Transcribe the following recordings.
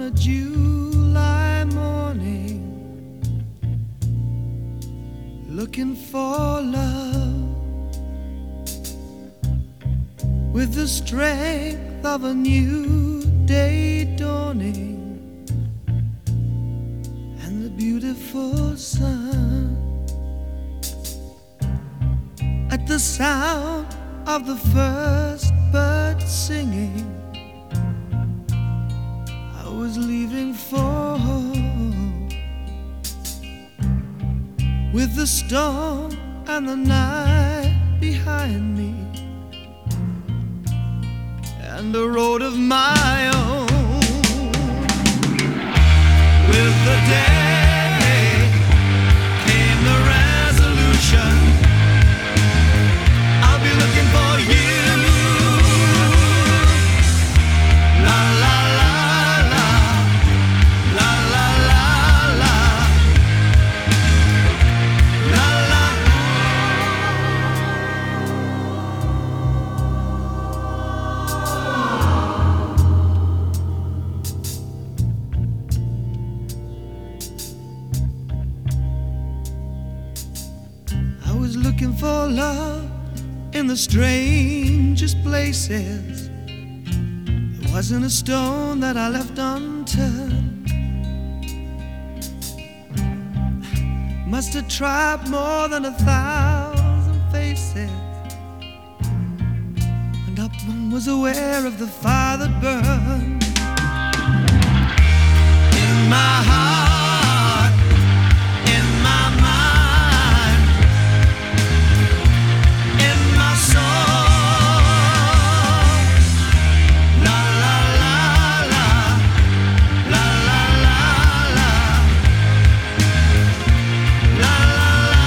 a July morning, looking for love with the strength of a new day dawning and the beautiful sun. At the sound of the first bird singing, I was leaving for home, with the storm and the night behind me, and a road of my own. With the day came the resolution, I'll be looking for you. La la la la, la la la la, la la. I was looking for love in the strangest places. There wasn't a stone that I left unturned. Must have tried more than 1,000 faces, and not one was aware of the fire that burned in my heart, in my mind, in my soul. La la la la, la la la la, la la la.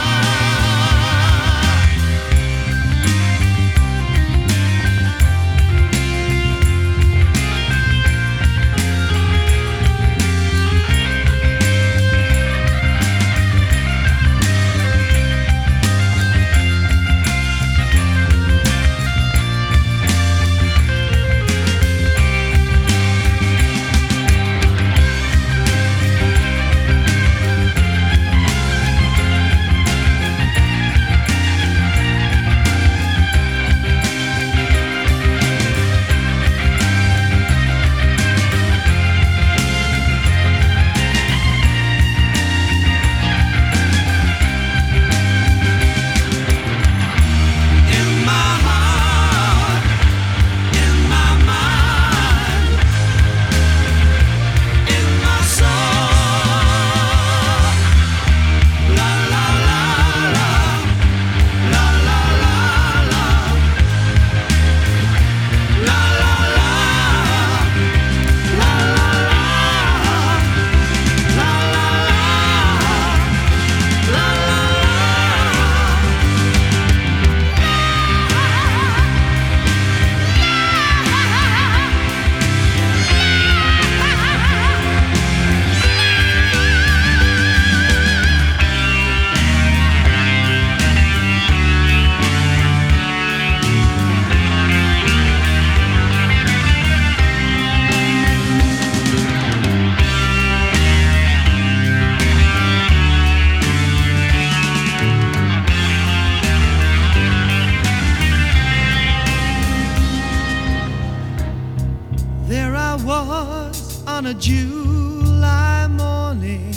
There I was on a July morning,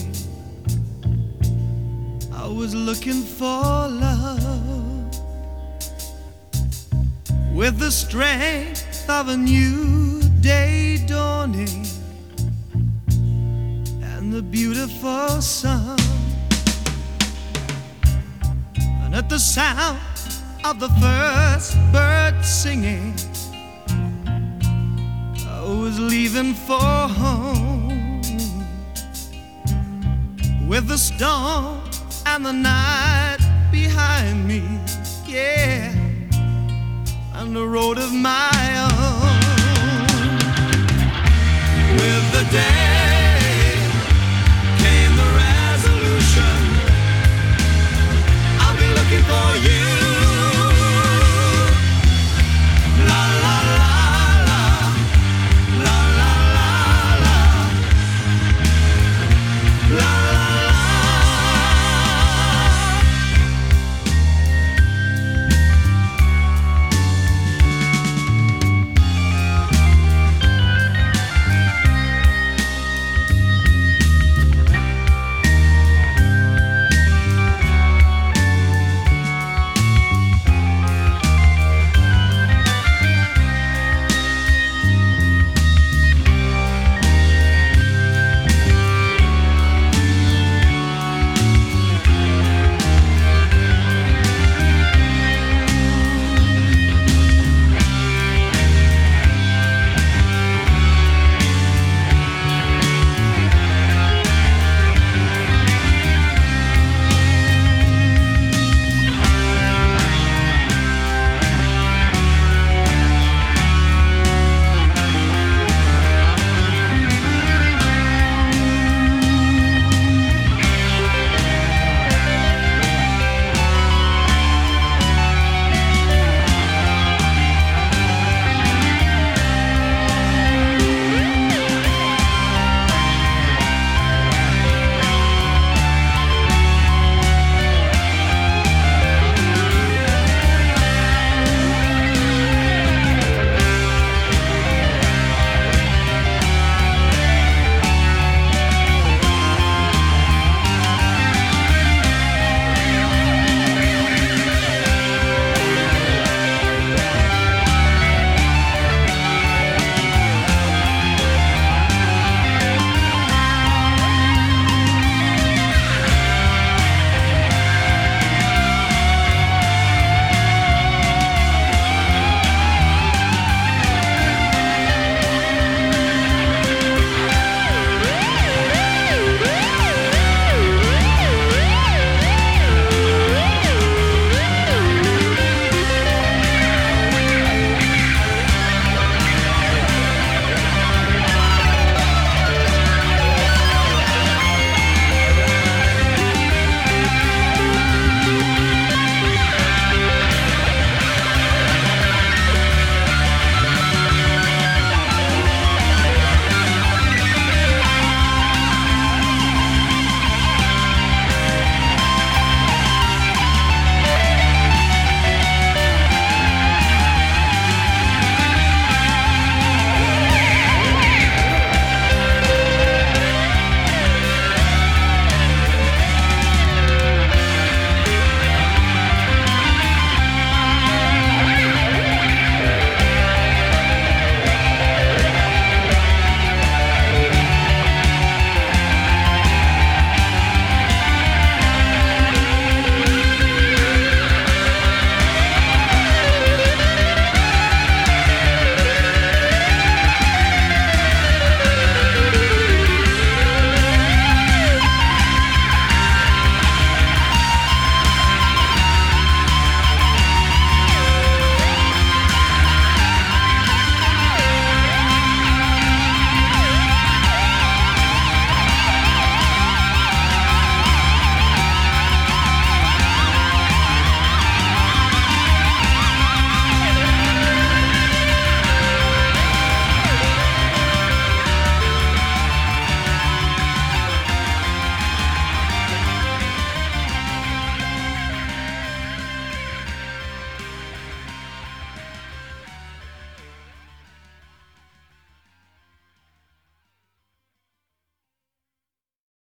I was looking for love with the strength of a new day dawning and the beautiful sun. And at the sound of the first bird singing, I was leaving for home, with the storm and the night behind me, yeah, and the road of my own. With the day came the resolution, I'll be looking for you.